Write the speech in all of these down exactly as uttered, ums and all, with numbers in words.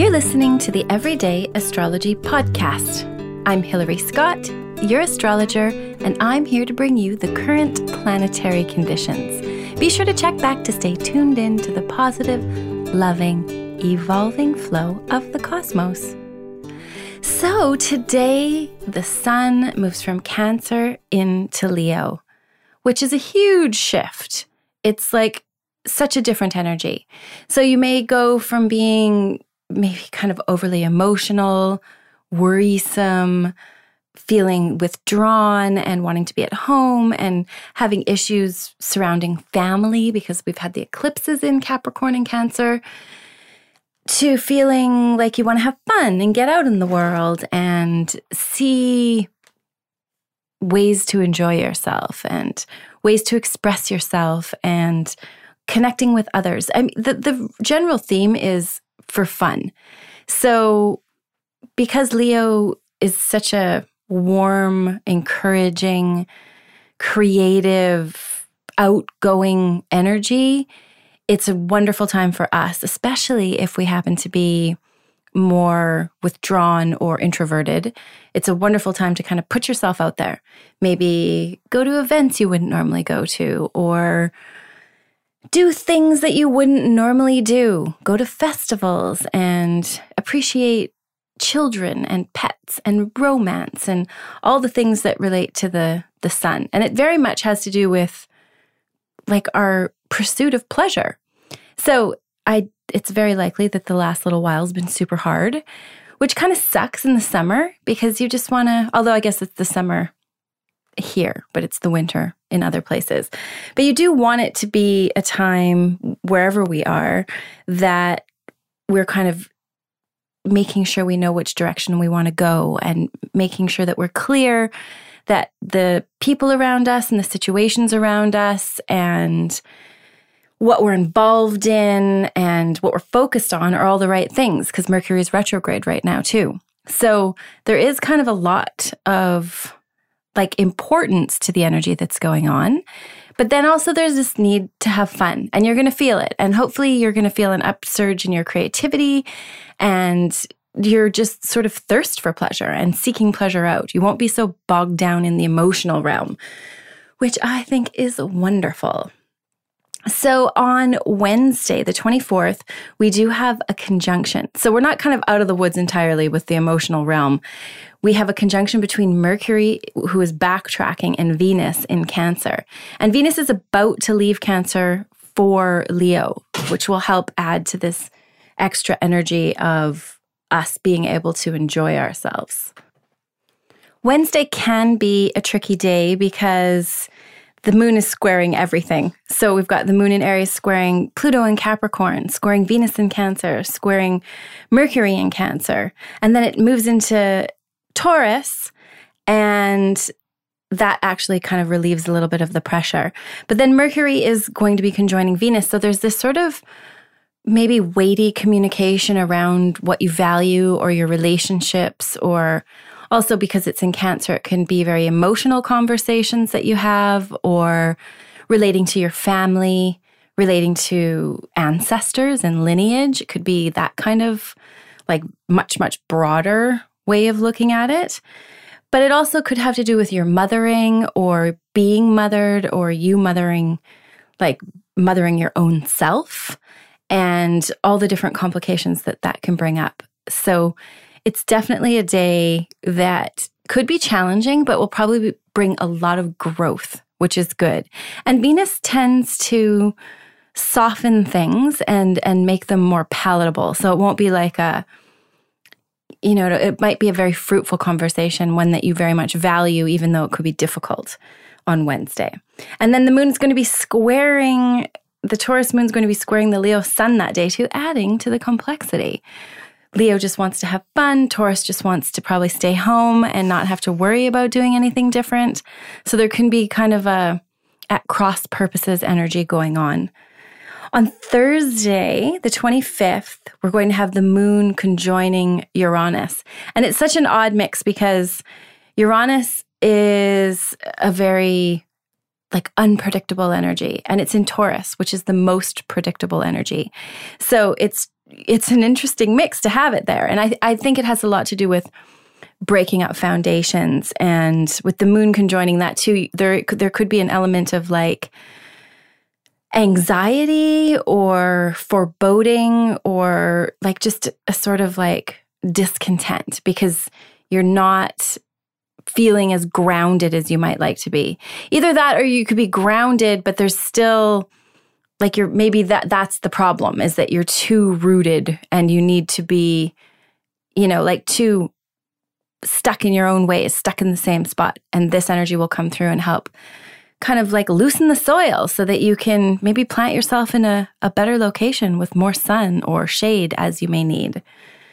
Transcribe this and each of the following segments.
You're listening to the Everyday Astrology Podcast. I'm Hilary Scott, your astrologer, and I'm here to bring you the current planetary conditions. Be sure to check back to stay tuned in to the positive, loving, evolving flow of the cosmos. So today, the sun moves from Cancer into Leo, which is a huge shift. It's like such a different energy. So you may go from being maybe kind of overly emotional, worrisome, feeling withdrawn and wanting to be at home and having issues surrounding family because we've had the eclipses in Capricorn and Cancer, to feeling like you want to have fun and get out in the world and see ways to enjoy yourself and ways to express yourself and connecting with others. I mean, the, the general theme is for fun. So because Leo is such a warm, encouraging, creative, outgoing energy, it's a wonderful time for us, especially if we happen to be more withdrawn or introverted. It's a wonderful time to kind of put yourself out there. Maybe go to events you wouldn't normally go to, or do things that you wouldn't normally do. Go to festivals and appreciate children and pets and romance and all the things that relate to the, the sun. And it very much has to do with like our pursuit of pleasure. So I, it's very likely that the last little while has been super hard, which kind of sucks in the summer because you just want to, although I guess it's the summer here, but it's the winter in other places. But you do want it to be a time wherever we are that we're kind of making sure we know which direction we want to go and making sure that we're clear that the people around us and the situations around us and what we're involved in and what we're focused on are all the right things, because Mercury is retrograde right now too. So there is kind of a lot of like importance to the energy that's going on. But then also there's this need to have fun, and you're going to feel it. And hopefully you're going to feel an upsurge in your creativity, and you're just sort of thirst for pleasure and seeking pleasure out. You won't be so bogged down in the emotional realm, which I think is wonderful. So on Wednesday, the twenty-fourth, we do have a conjunction. So we're not kind of out of the woods entirely with the emotional realm. We have a conjunction between Mercury, who is backtracking, and Venus in Cancer. And Venus is about to leave Cancer for Leo, which will help add to this extra energy of us being able to enjoy ourselves. Wednesday can be a tricky day because the moon is squaring everything. So we've got the moon in Aries squaring Pluto in Capricorn, squaring Venus in Cancer, squaring Mercury in Cancer. And then it moves into Taurus, and that actually kind of relieves a little bit of the pressure. But then Mercury is going to be conjoining Venus. So there's this sort of maybe weighty communication around what you value or your relationships, or also because it's in Cancer, it can be very emotional conversations that you have, or relating to your family, relating to ancestors and lineage. It could be that kind of like much, much broader way of looking at it. But it also could have to do with your mothering or being mothered, or you mothering, like mothering your own self, and all the different complications that that can bring up. So it's definitely a day that could be challenging, but will probably bring a lot of growth, which is good. And Venus tends to soften things and and make them more palatable. So it won't be like a, you know, it might be a very fruitful conversation, one that you very much value, even though it could be difficult on Wednesday. And then the moon's going to be squaring, the Taurus moon's going to be squaring the Leo sun that day too, adding to the complexity. Leo just wants to have fun. Taurus just wants to probably stay home and not have to worry about doing anything different. So there can be kind of a at cross purposes energy going on. On Thursday, the twenty-fifth, we're going to have the moon conjoining Uranus. And it's such an odd mix because Uranus is a very like unpredictable energy, and it's in Taurus, which is the most predictable energy. So it's it's an interesting mix to have it there. And I, I think it has a lot to do with breaking up foundations, and with the moon conjoining that too, there, there could be an element of like anxiety or foreboding, or like just a sort of like discontent because you're not feeling as grounded as you might like to be. Either that, or you could be grounded, but there's still like you're maybe that that's the problem, is that you're too rooted and you need to be, you know, like too stuck in your own ways, stuck in the same spot. And this energy will come through and help kind of like loosen the soil so that you can maybe plant yourself in a, a better location with more sun or shade as you may need.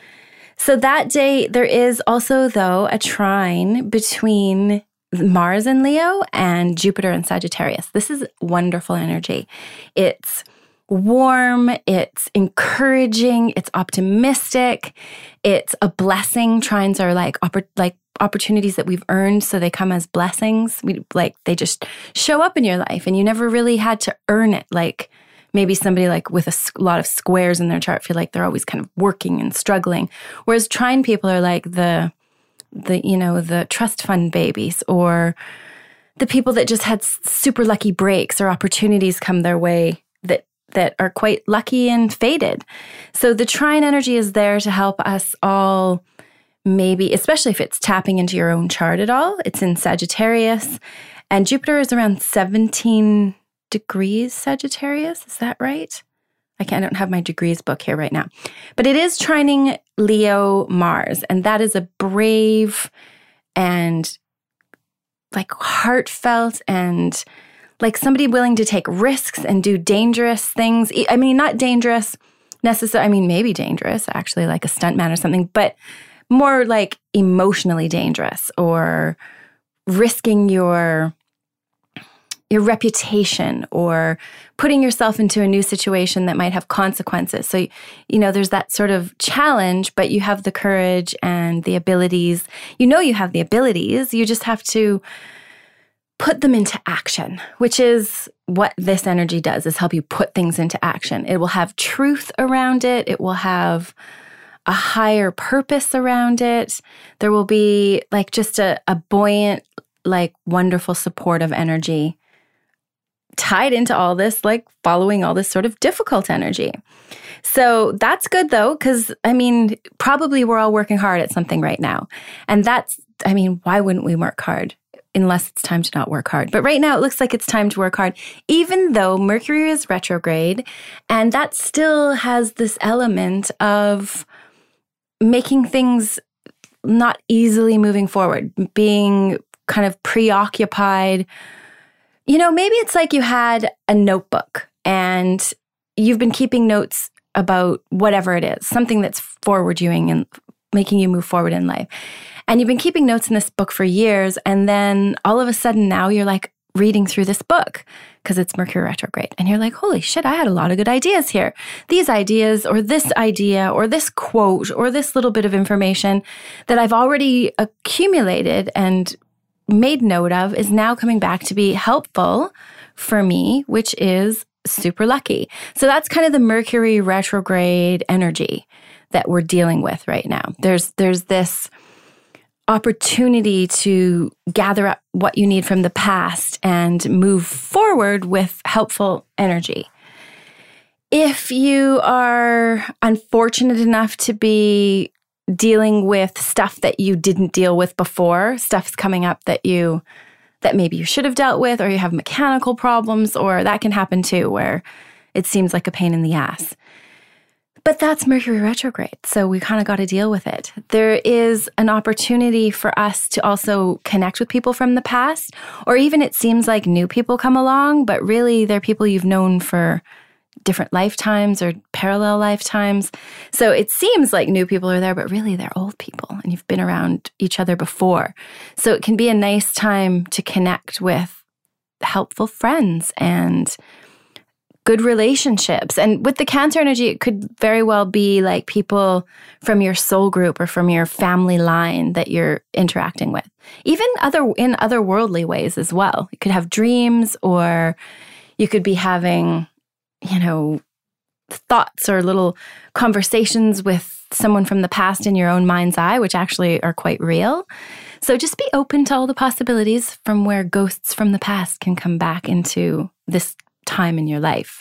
So that day, there is also, though, a trine between Mars in Leo and Jupiter in Sagittarius. This is wonderful energy. It's warm, it's encouraging, it's optimistic, it's a blessing. Trines are like oppor- like opportunities that we've earned, so they come as blessings. We like they just show up in your life, and you never really had to earn it. Like maybe somebody like with a lot of squares in their chart feel like they're always kind of working and struggling, whereas trine people are like the the you know the trust fund babies, or the people that just had super lucky breaks or opportunities come their way that that are quite lucky and fated. So the trine energy is there to help us all, maybe, especially if it's tapping into your own chart at all. It's in Sagittarius, and Jupiter is around seventeen degrees Sagittarius. Is that right? I can't, I don't have my degrees book here right now. But it is trining Leo Mars, and that is a brave and like heartfelt and like somebody willing to take risks and do dangerous things. I mean, not dangerous necessarily. I mean, maybe dangerous, actually, like a stuntman or something, but more like emotionally dangerous, or risking your your reputation, or putting yourself into a new situation that might have consequences. So, you know, there's that sort of challenge, but you have the courage and the abilities. You know you have the abilities. You just have to put them into action, which is what this energy does, is help you put things into action. It will have truth around it. It will have a higher purpose around it. There will be like just a, a buoyant, like wonderful supportive energy tied into all this, like following all this sort of difficult energy. So that's good though, because I mean, probably we're all working hard at something right now. And that's, I mean, why wouldn't we work hard? Unless it's time to not work hard. But right now it looks like it's time to work hard, even though Mercury is retrograde. And that still has this element of making things not easily moving forward, being kind of preoccupied. You know, maybe it's like you had a notebook and you've been keeping notes about whatever it is, something that's forward doing and making you move forward in life. And you've been keeping notes in this book for years, and then all of a sudden now you're like reading through this book because it's Mercury retrograde. And you're like, holy shit, I had a lot of good ideas here. These ideas, or this idea, or this quote, or this little bit of information that I've already accumulated and made note of is now coming back to be helpful for me, which is super lucky. So that's kind of the Mercury retrograde energy that we're dealing with right now. There's there's this opportunity to gather up what you need from the past and move forward with helpful energy. If you are unfortunate enough to be dealing with stuff that you didn't deal with before, stuff's coming up that you that maybe you should have dealt with, or you have mechanical problems, or that can happen too, where it seems like a pain in the ass. But that's Mercury retrograde, so we kind of got to deal with it. There is an opportunity for us to also connect with people from the past, or even it seems like new people come along, but really they're people you've known for different lifetimes or parallel lifetimes. So it seems like new people are there, but really they're old people and you've been around each other before. So it can be a nice time to connect with helpful friends and good relationships. And with the Cancer energy, it could very well be like people from your soul group or from your family line that you're interacting with. Even other in other worldly ways as well. You could have dreams, or you could be having, you know, thoughts or little conversations with someone from the past in your own mind's eye, which actually are quite real. So just be open to all the possibilities from where ghosts from the past can come back into this time in your life.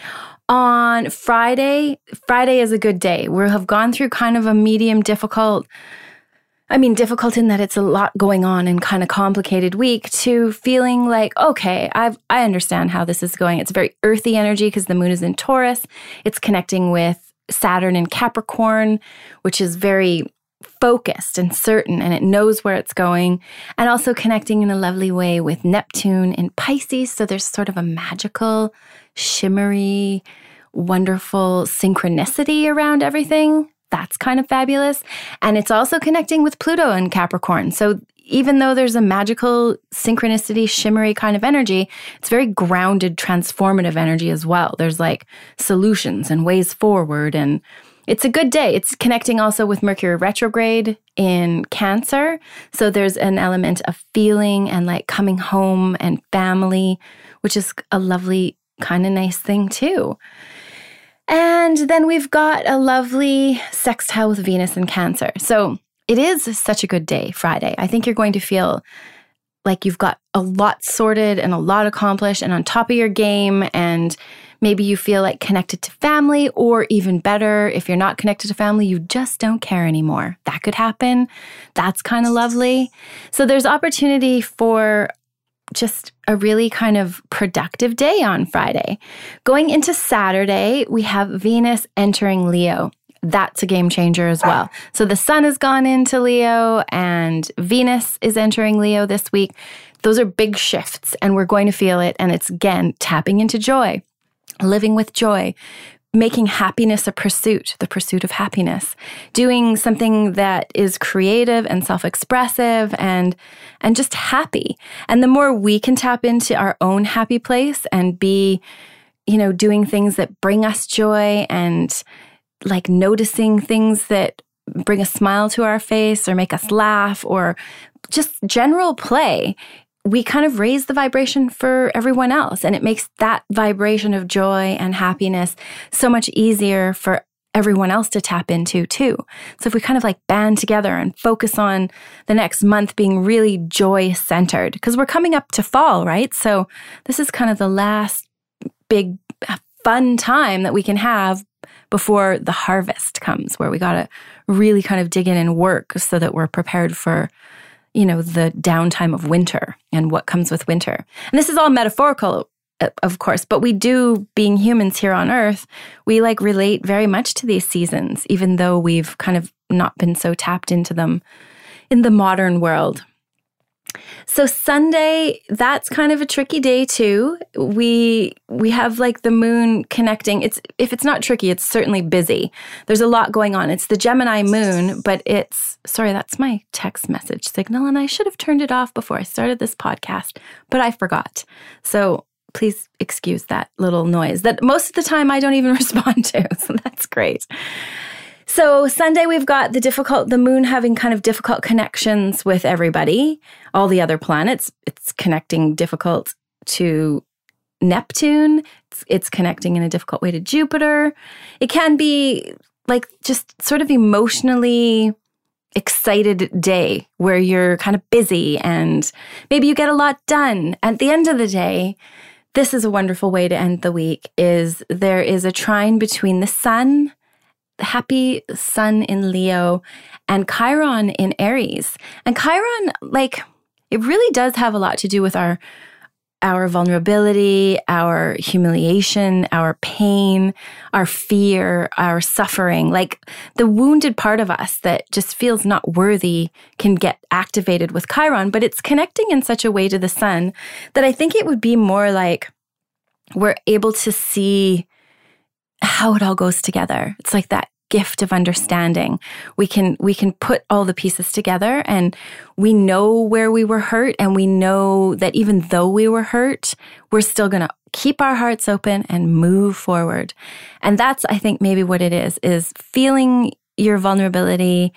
On Friday, Friday is a good day. We'll have gone through kind of a medium difficult, I mean, difficult in that it's a lot going on and kind of complicated week, to feeling like, okay, I've, I understand how this is going. It's very earthy energy because the moon is in Taurus. It's connecting with Saturn in Capricorn, which is very focused and certain, and it knows where it's going, and also connecting in a lovely way with Neptune in Pisces. So there's sort of a magical, shimmery, wonderful synchronicity around everything. That's kind of fabulous. And it's also connecting with Pluto in Capricorn. So even though there's a magical synchronicity, shimmery kind of energy, it's very grounded, transformative energy as well. There's like solutions and ways forward, and it's a good day. It's connecting also with Mercury retrograde in Cancer. So there's an element of feeling and like coming home and family, which is a lovely kind of nice thing too. And then we've got a lovely sextile with Venus in Cancer. So it is such a good day, Friday. I think you're going to feel like you've got a lot sorted and a lot accomplished and on top of your game, and maybe you feel like connected to family, or even better, if you're not connected to family, you just don't care anymore. That could happen. That's kind of lovely. So there's opportunity for just a really kind of productive day on Friday. Going into Saturday, we have Venus entering Leo. That's a game changer as well. So the sun has gone into Leo and Venus is entering Leo this week. Those are big shifts and we're going to feel it. And it's, again, tapping into joy, living with joy, making happiness a pursuit, the pursuit of happiness, doing something that is creative and self-expressive and, and just happy. And the more we can tap into our own happy place and be, you know, doing things that bring us joy and like noticing things that bring a smile to our face or make us laugh or just general play, we kind of raise the vibration for everyone else. And it makes that vibration of joy and happiness so much easier for everyone else to tap into too. So if we kind of like band together and focus on the next month being really joy-centered, because we're coming up to fall, right? So this is kind of the last big fun time that we can have before the harvest comes, where we got to really kind of dig in and work so that we're prepared for, you know, the downtime of winter and what comes with winter. And this is all metaphorical, of course, but we do, being humans here on Earth, we like relate very much to these seasons, even though we've kind of not been so tapped into them in the modern world. So Sunday, that's kind of a tricky day too. We we have like the moon connecting. It's if it's not tricky, it's certainly busy. There's a lot going on. It's the Gemini moon, but it's, sorry, that's my text message signal, and I should have turned it off before I started this podcast, but I forgot. So please excuse that little noise that most of the time I don't even respond to. So that's great. So Sunday, we've got the difficult, the moon having kind of difficult connections with everybody, all the other planets. It's connecting difficult to Neptune. It's, it's connecting in a difficult way to Jupiter. It can be like just sort of emotionally excited day where you're kind of busy and maybe you get a lot done. At the end of the day, this is a wonderful way to end the week, is there is a trine between the sun, the happy sun in Leo, and Chiron in Aries. And Chiron, like, it really does have a lot to do with our our vulnerability, our humiliation, our pain, our fear, our suffering. Like the wounded part of us that just feels not worthy can get activated with Chiron, but it's connecting in such a way to the sun that I think it would be more like we're able to see how it all goes together. It's like that gift of understanding. We can we can put all the pieces together, and we know where we were hurt, and we know that even though we were hurt, we're still going to keep our hearts open and move forward. And that's, I think, maybe what it is, is feeling your vulnerability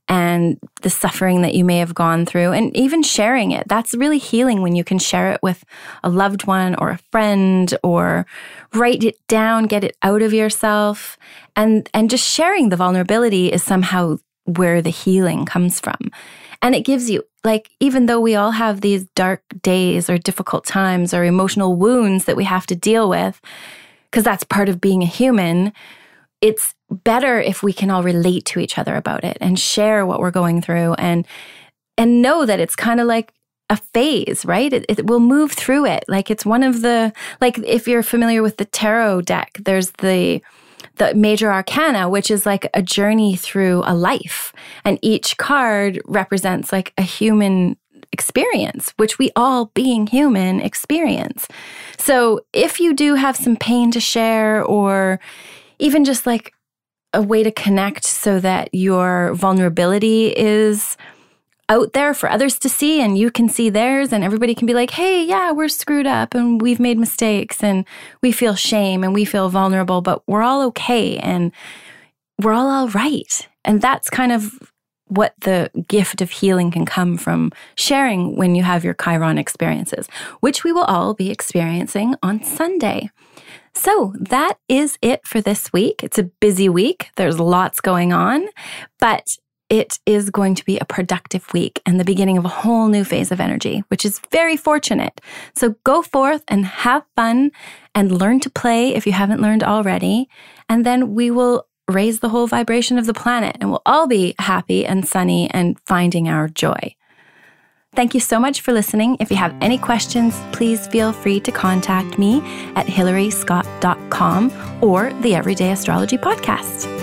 and the suffering that you may have gone through, and even sharing it. That's really healing when you can share it with a loved one or a friend, or write it down, get it out of yourself. And, and just sharing the vulnerability is somehow where the healing comes from. And it gives you, like, even though we all have these dark days or difficult times or emotional wounds that we have to deal with, because that's part of being a human, it's better if we can all relate to each other about it and share what we're going through, and and know that it's kind of like a phase, right? It, it will move through it. Like, it's one of the, like, if you're familiar with the tarot deck, there's the the major arcana, which is like a journey through a life. And each card represents like a human experience, which we all, being human, experience. So if you do have some pain to share, or even just like a way to connect so that your vulnerability is out there for others to see, and you can see theirs, and everybody can be like, hey, yeah, we're screwed up and we've made mistakes and we feel shame and we feel vulnerable, but we're all okay and we're all all right. And that's kind of what the gift of healing can come from sharing when you have your Chiron experiences, which we will all be experiencing on Sunday. So that is it for this week. It's a busy week. There's lots going on, but it is going to be a productive week and the beginning of a whole new phase of energy, which is very fortunate. So go forth and have fun and learn to play if you haven't learned already. And then we will raise the whole vibration of the planet and we'll all be happy and sunny and finding our joy. Thank you so much for listening. If you have any questions, please feel free to contact me at hilary scott dot com or the Everyday Astrology Podcast.